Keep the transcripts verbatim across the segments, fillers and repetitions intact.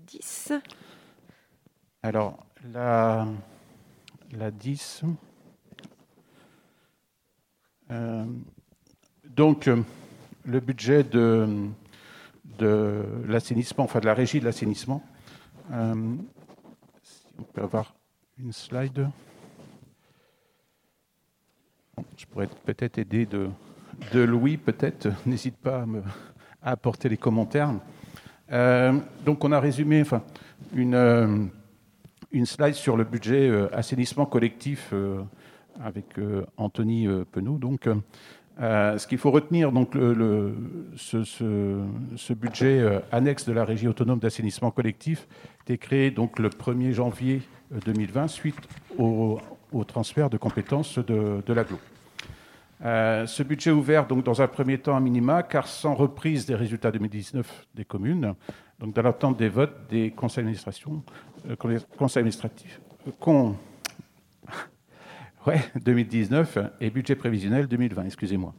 dix. Alors, la, la dix. Euh, donc, euh, le budget de, de l'assainissement, enfin de la régie de l'assainissement. Euh, si on peut avoir une slide. Bon, je pourrais peut-être aider de, de Louis, peut-être. N'hésite pas à, me, à apporter les commentaires. Euh, donc, on a résumé enfin, une, euh, une slide sur le budget euh, assainissement collectif euh, avec euh, Anthony euh, Penaud. Donc, euh, ce qu'il faut retenir, donc, le, le, ce, ce, ce budget euh, annexe de la Régie autonome d'assainissement collectif était créé donc, le premier janvier deux mille vingt suite au, au transfert de compétences de, de l'A G L O. Euh, ce budget ouvert donc, dans un premier temps à minima, car sans reprise des résultats deux mille dix-neuf des communes, donc dans l'attente des votes des conseils d'administration, euh, conseils administratifs, euh, con, ouais, deux mille dix-neuf et budget prévisionnel deux mille vingt, excusez-moi.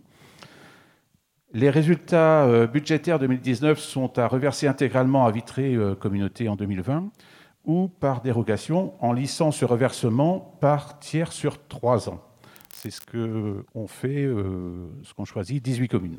Les résultats euh, budgétaires deux mille dix-neuf sont à reverser intégralement à Vitré euh, Communauté en deux mille vingt ou par dérogation en lissant ce reversement par tiers sur trois ans. C'est ce qu'on fait, euh, ce qu'on choisit, dix-huit communes.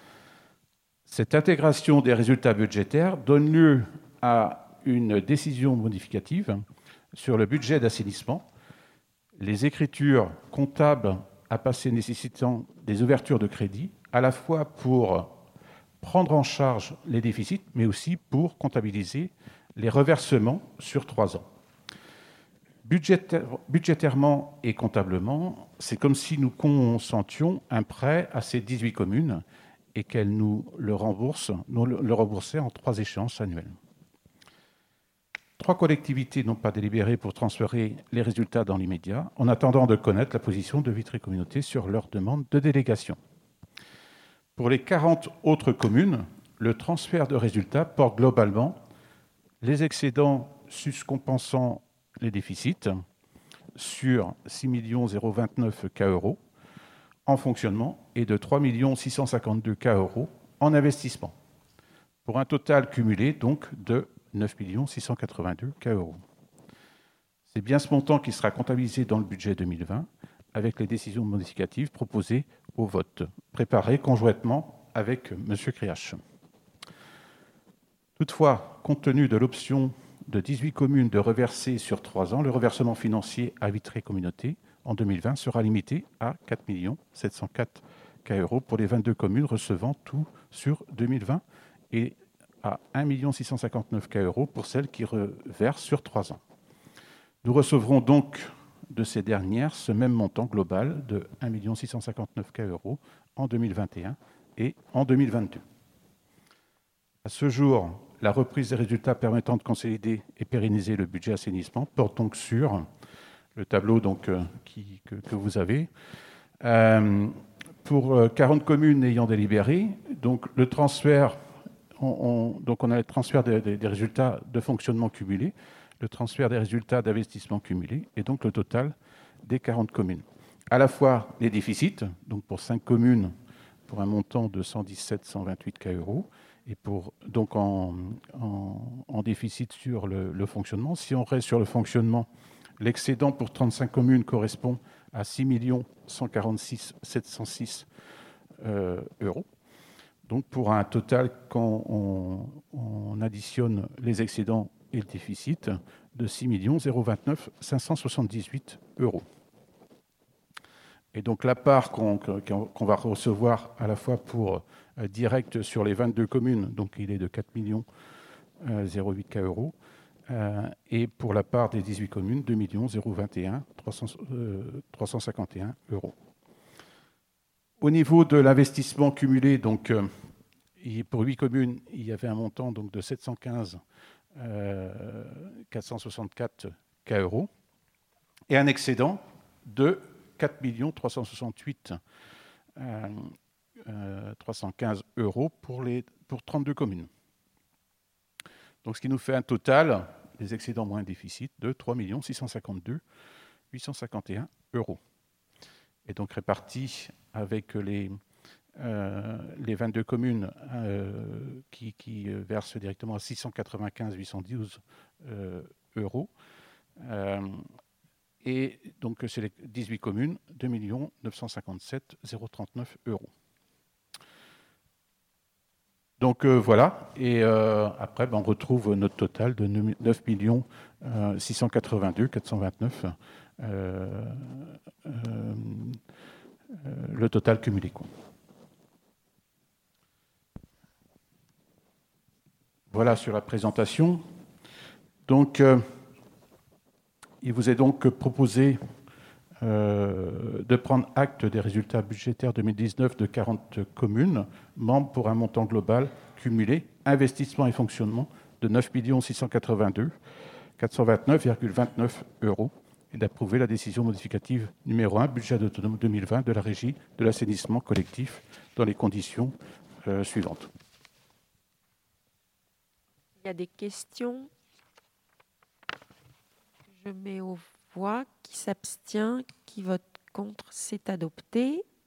Cette intégration des résultats budgétaires donne lieu à une décision modificative sur le budget d'assainissement. Les écritures comptables à passer nécessitant des ouvertures de crédit, à la fois pour prendre en charge les déficits, mais aussi pour comptabiliser les reversements sur trois ans. Budgétaire, budgétairement et comptablement, c'est comme si nous consentions un prêt à ces dix-huit communes et qu'elles nous le remboursent, nous le remboursaient en trois échéances annuelles. Trois collectivités n'ont pas délibéré pour transférer les résultats dans l'immédiat, en attendant de connaître la position de Vitré Communauté sur leur demande de délégation. Pour les quarante autres communes, le transfert de résultats porte globalement les excédents suscompensant les déficits sur six millions vingt-neuf mille euros en fonctionnement et de trois millions six cent cinquante-deux mille euros en investissement, pour un total cumulé donc de neuf millions six cent quatre-vingt-deux mille euros. C'est bien ce montant qui sera comptabilisé dans le budget deux mille vingt avec les décisions modificatives proposées au vote, préparées conjointement avec M. Criache. Toutefois, compte tenu de l'option de dix-huit communes de reverser sur trois ans, le reversement financier à Vitré Communauté en deux mille vingt sera limité à quatre millions sept cent quatre mille euros pour les vingt-deux communes recevant tout sur deux mille vingt et à un million six cent cinquante-neuf mille euros pour celles qui reversent sur trois ans. Nous recevrons donc de ces dernières ce même montant global de un million six cent cinquante-neuf mille euros en deux mille vingt et un et en deux mille vingt-deux. À ce jour, la reprise des résultats permettant de consolider et pérenniser le budget assainissement porte donc sur le tableau donc, euh, qui, que, que vous avez. Euh, pour quarante communes ayant délibéré, donc le transfert, on, on, donc on a le transfert des, des, des résultats de fonctionnement cumulés, le transfert des résultats d'investissement cumulés et donc le total des quarante communes. À la fois les déficits, donc pour cinq communes, pour un montant de cent dix-sept mille cent vingt-huit euros, et pour, donc en, en, en déficit sur le, le fonctionnement. Si on reste sur le fonctionnement, l'excédent pour trente-cinq communes correspond à six millions cent quarante-six mille sept cent six euh, euros. Donc pour un total, quand on, on additionne les excédents et le déficit, de six millions vingt-neuf mille cinq cent soixante-dix-huit euros. Et donc la part qu'on qu'on va recevoir à la fois pour euh, direct sur les vingt-deux communes, donc il est de quatre millions zéro huit euros, euh, et pour la part des dix-huit communes, deux millions zéro vingt et un mille trois cent cinquante et un euros. Au niveau de l'investissement cumulé, donc euh, pour huit communes, il y avait un montant donc de sept cent quinze mille quatre cent soixante-quatre euros et un excédent de quatre millions trois cent soixante-huit mille trois cent quinze euros pour, les, pour trente-deux communes. Donc, ce qui nous fait un total des excédents moins déficit de trois millions six cent cinquante-deux mille huit cent cinquante et un euros. Et donc répartis avec les, euh, les vingt-deux communes euh, qui, qui versent directement à six cent quatre-vingt-quinze huit cent douze euh, euros. Euh, et donc, c'est les dix-huit communes, deux millions neuf cent cinquante-sept mille trente-neuf euros. Donc euh, voilà, et euh, après ben, on retrouve notre total de neuf millions six cent quatre-vingt-deux mille quatre cent vingt-neuf, euh, euh, euh, le total cumulé, quoi. Voilà sur la présentation. Donc, euh, il vous est donc proposé euh, de prendre acte des résultats budgétaires deux mille dix-neuf de quarante communes membres pour un montant global cumulé, investissement et fonctionnement, de neuf millions six cent quatre-vingt-deux mille quatre cent vingt-neuf virgule vingt-neuf euros et d'approuver la décision modificative numéro un, budget autonome deux mille vingt de la régie de l'assainissement collectif dans les conditions euh, suivantes. Il y a des questions? Je mets aux voix. Qui s'abstient? Qui vote contre? C'est adopté.